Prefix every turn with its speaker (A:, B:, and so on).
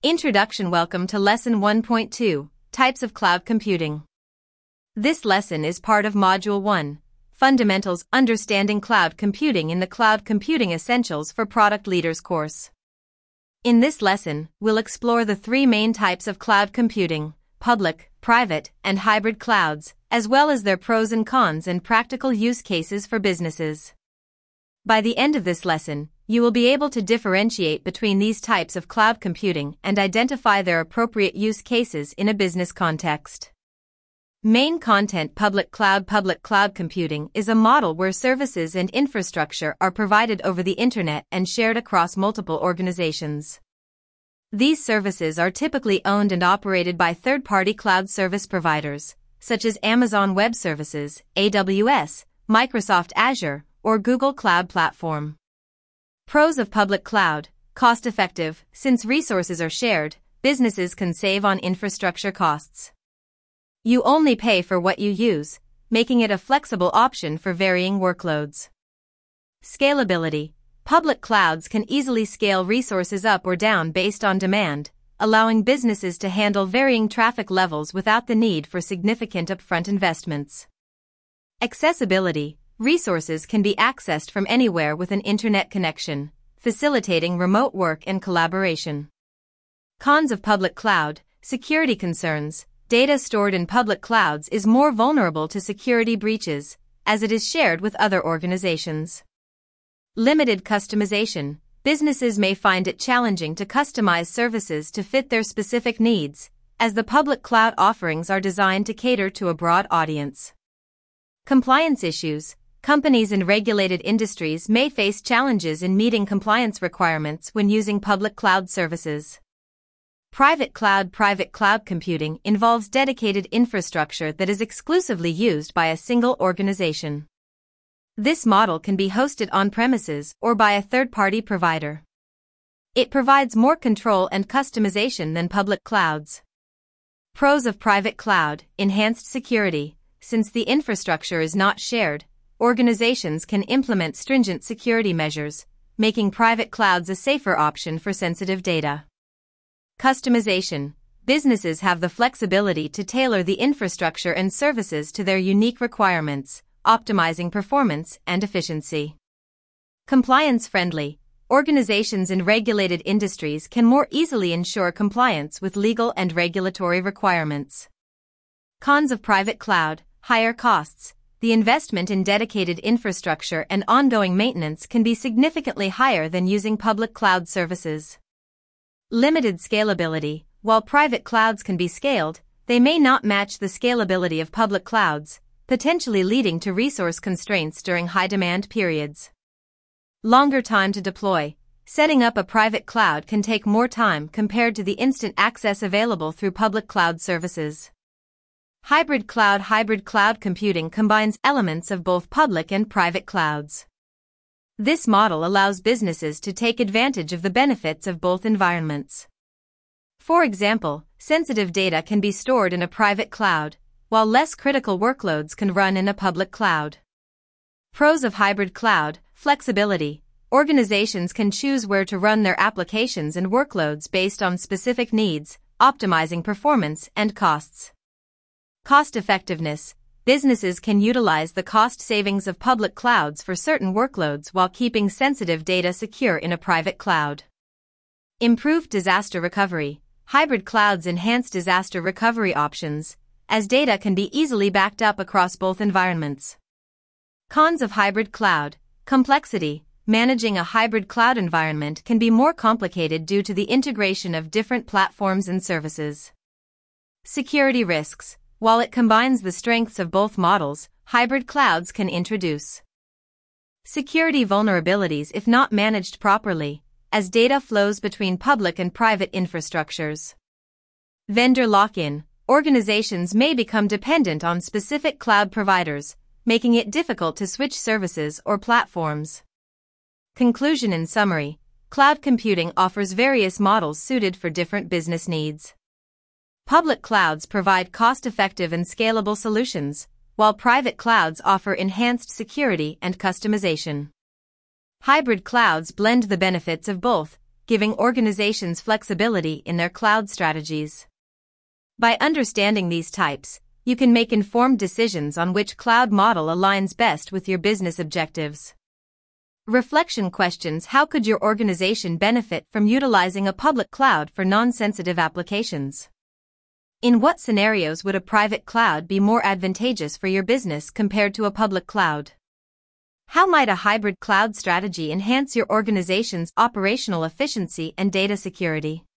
A: Introduction. Welcome to Lesson 1.2, Types of Cloud Computing. This lesson is part of Module 1, Fundamentals, Understanding Cloud Computing in the Cloud Computing Essentials for Product Leaders course. In this lesson, we'll explore the three main types of cloud computing: public, private, and hybrid clouds, as well as their pros and cons and practical use cases for businesses. By the end of this lesson, you will be able to differentiate between these types of cloud computing and identify their appropriate use cases in a business context. Main content. Public cloud computing is a model where services and infrastructure are provided over the internet and shared across multiple organizations. These services are typically owned and operated by third-party cloud service providers, such as Amazon Web Services, AWS, Microsoft Azure, or Google Cloud Platform. Pros of public cloud: cost-effective. Since resources are shared, businesses can save on infrastructure costs. You only pay for what you use, making it a flexible option for varying workloads. Scalability: public clouds can easily scale resources up or down based on demand, allowing businesses to handle varying traffic levels without the need for significant upfront investments. Accessibility: resources can be accessed from anywhere with an internet connection, facilitating remote work and collaboration. Cons of public cloud: security concerns. Data stored in public clouds is more vulnerable to security breaches, as it is shared with other organizations. Limited customization: businesses may find it challenging to customize services to fit their specific needs, as the public cloud offerings are designed to cater to a broad audience. Compliance issues: companies in regulated industries may face challenges in meeting compliance requirements when using public cloud services. Private cloud computing involves dedicated infrastructure that is exclusively used by a single organization. This model can be hosted on-premises or by a third-party provider. It provides more control and customization than public clouds. Pros of private cloud: enhanced security. Since the infrastructure is not shared, organizations can implement stringent security measures, making private clouds a safer option for sensitive data. Customization: businesses have the flexibility to tailor the infrastructure and services to their unique requirements, optimizing performance and efficiency. Compliance-friendly: organizations in regulated industries can more easily ensure compliance with legal and regulatory requirements. Cons of private cloud: higher costs. The investment in dedicated infrastructure and ongoing maintenance can be significantly higher than using public cloud services. Limited scalability: while private clouds can be scaled, they may not match the scalability of public clouds, potentially leading to resource constraints during high-demand periods. Longer time to deploy: setting up a private cloud can take more time compared to the instant access available through public cloud services. Hybrid cloud computing combines elements of both public and private clouds. This model allows businesses to take advantage of the benefits of both environments. For example, sensitive data can be stored in a private cloud, while less critical workloads can run in a public cloud. Pros of hybrid cloud: flexibility. Organizations can choose where to run their applications and workloads based on specific needs, optimizing performance and costs. Cost-effectiveness: businesses can utilize the cost savings of public clouds for certain workloads while keeping sensitive data secure in a private cloud. Improved disaster recovery: hybrid clouds enhance disaster recovery options, as data can be easily backed up across both environments. Cons of hybrid cloud: complexity. Managing a hybrid cloud environment can be more complicated due to the integration of different platforms and services. Security risks: while it combines the strengths of both models, hybrid clouds can introduce security vulnerabilities if not managed properly, as data flows between public and private infrastructures. Vendor lock-in: organizations may become dependent on specific cloud providers, making it difficult to switch services or platforms. Conclusion: in summary, cloud computing offers various models suited for different business needs. Public clouds provide cost-effective and scalable solutions, while private clouds offer enhanced security and customization. Hybrid clouds blend the benefits of both, giving organizations flexibility in their cloud strategies. By understanding these types, you can make informed decisions on which cloud model aligns best with your business objectives. Reflection questions: how could your organization benefit from utilizing a public cloud for non-sensitive applications? In what scenarios would a private cloud be more advantageous for your business compared to a public cloud? How might a hybrid cloud strategy enhance your organization's operational efficiency and data security?